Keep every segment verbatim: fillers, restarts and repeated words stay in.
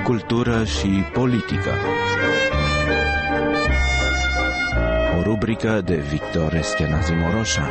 Cultură și politică. O rubrică de Victor Eschenazi Moroșan.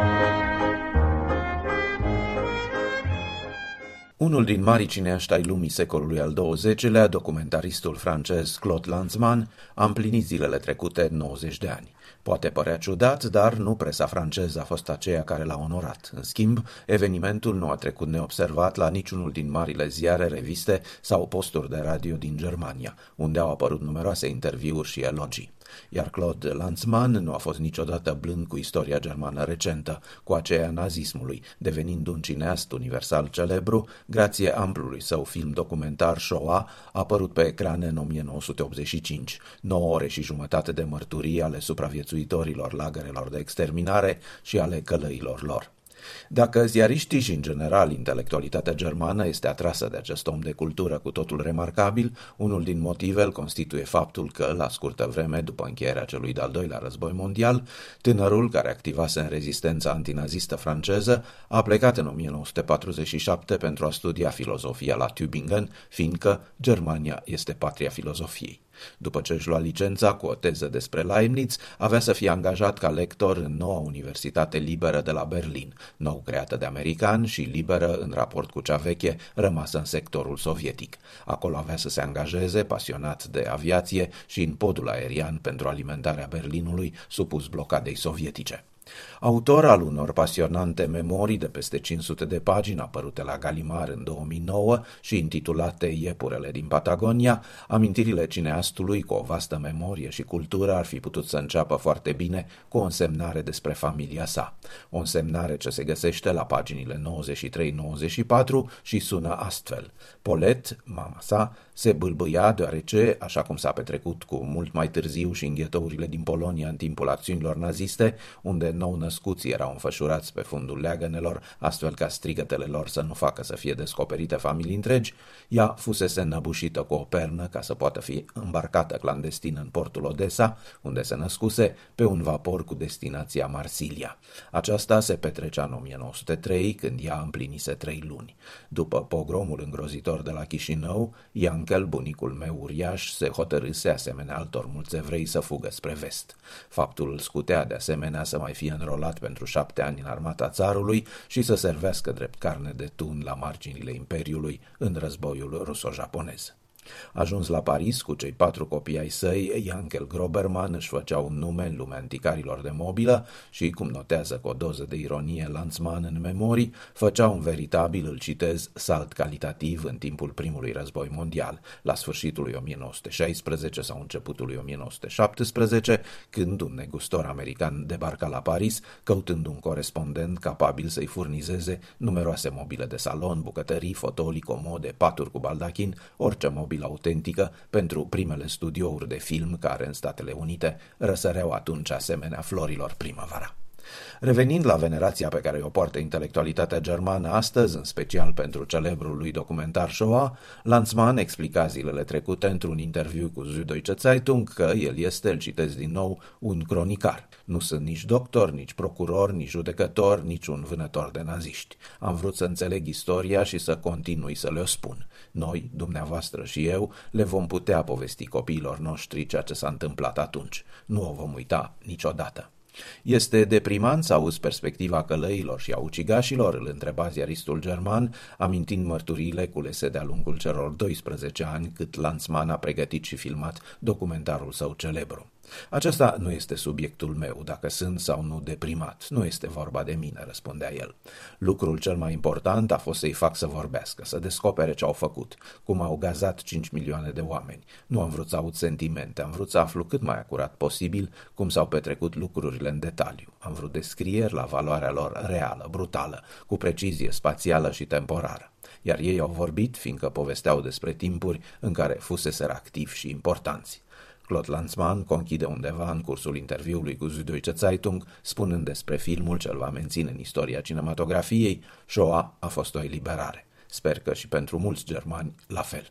Unul din marii cineaști ai lumii secolului al douăzecilea, documentaristul francez Claude Lanzmann, a împlinit zilele trecute nouăzeci de ani. Poate părea ciudat, dar nu presa franceză a fost aceea care l-a onorat. În schimb, evenimentul nu a trecut neobservat la niciunul din marile ziare, reviste sau posturi de radio din Germania, unde au apărut numeroase interviuri și elogii. Iar Claude Lanzmann nu a fost niciodată blând cu istoria germană recentă, cu aceea nazismului, devenind un cineast universal celebru, grație amplului său film documentar Shoah, apărut pe ecrane în o mie nouă sute optzeci și cinci, nouă ore și jumătate de mărturii ale supraviețuitorilor lagărelor de exterminare și ale călăilor lor. Dacă ziariștii și, în general, intelectualitatea germană este atrasă de acest om de cultură cu totul remarcabil, unul din motive îl constituie faptul că, la scurtă vreme după încheierea celui de-al doilea război mondial, tânărul care activase în rezistența antinazistă franceză a plecat în o mie nouă sute patruzeci și șapte pentru a studia filozofia la Tübingen, fiindcă Germania este patria filozofiei. După ce își lua licența cu o teză despre Leibniz, avea să fie angajat ca lector în noua Universitate Liberă de la Berlin, nou creată de americani și liberă în raport cu cea veche, rămasă în sectorul sovietic. Acolo avea să se angajeze, pasionat de aviație și în podul aerian pentru alimentarea Berlinului, supus blocadei sovietice. Autor al unor pasionante memorii de peste cinci sute de pagini apărute la Gallimard în două mii nouă și intitulate Iepurele din Patagonia, amintirile cineastului cu o vastă memorie și cultură ar fi putut să înceapă foarte bine cu o însemnare despre familia sa. O însemnare ce se găsește la paginile nouăzeci și trei nouăzeci și patru și sună astfel. Paulette, mama sa, se bâlbâia deoarece, așa cum s-a petrecut cu mult mai târziu și în ghetourile din Polonia în timpul acțiunilor naziste, unde nou-născuții erau înfășurați pe fundul leagănelor, astfel ca strigătele lor să nu facă să fie descoperite familii întregi, ea fusese înăbușită cu o pernă ca să poată fi îmbarcată clandestin în portul Odessa, unde se născuse, pe un vapor cu destinația Marsilia. Aceasta se petrecea în o mie nouă sute trei, când ea împlinise trei luni. După pogromul îngrozitor de la Chișinău, Yankel, bunicul meu uriaș, se hotărâse, asemenea altor mulți evrei, să fugă spre vest. Faptul îl scutea de asemenea să mai fie înrolat pentru șapte ani în armata țarului și să servească drept carne de tun la marginile Imperiului în războiul ruso-japonez. Ajuns la Paris cu cei patru copii ai săi, Yankel Groberman își făcea un nume în lumea anticarilor de mobilă și, cum notează cu o doză de ironie Lanzmann în memorii, făcea un veritabil, îl citez, salt calitativ în timpul primului război mondial, la sfârșitul lui o mie nouă sute șaisprezece sau începutul lui o mie nouă sute șaptesprezece, când un negustor american debarca la Paris, căutând un corespondent capabil să-i furnizeze numeroase mobile de salon, bucătării, fotolii, comode, paturi cu baldachin, orice mobil autentică pentru primele studiouri de film care în Statele Unite răsăreau atunci asemenea florilor primăvara. Revenind la venerația pe care o poartă intelectualitatea germană astăzi, în special pentru celebrul lui documentar Shoah, Lanzmann explica zilele trecute într-un interviu cu Süddeutsche Zeitung că el este, îl citesc din nou, un cronicar. Nu sunt nici doctor, nici procuror, nici judecător, nici un vânător de naziști. Am vrut să înțeleg istoria și să continui să le-o spun. Noi, dumneavoastră și eu, le vom putea povesti copiilor noștri ceea ce s-a întâmplat atunci. Nu o vom uita niciodată. Este deprimant să auzi perspectiva călăilor și a ucigașilor, îl întreba ziaristul german, amintind mărturiile culese de-a lungul celor doisprezece ani cât Lanzmann a pregătit și filmat documentarul său celebru. Acesta nu este subiectul meu, dacă sunt sau nu deprimat. Nu este vorba de mine, răspundea el. Lucrul cel mai important a fost să-i fac să vorbească, să descopere ce au făcut, cum au gazat cinci milioane de oameni. Nu am vrut să aud sentimente, am vrut să aflu cât mai acurat posibil cum s-au petrecut lucrurile în detaliu. Am vrut descrieri la valoarea lor reală, brutală, cu precizie spațială și temporară. Iar ei au vorbit, fiindcă povesteau despre timpuri în care fuseseră activi și importanți. Claude Lanzmann conchide undeva în cursul interviului cu Süddeutsche Zeitung, spunând despre filmul ce îl va menține în istoria cinematografiei: Shoah a fost o eliberare. Sper că și pentru mulți germani la fel.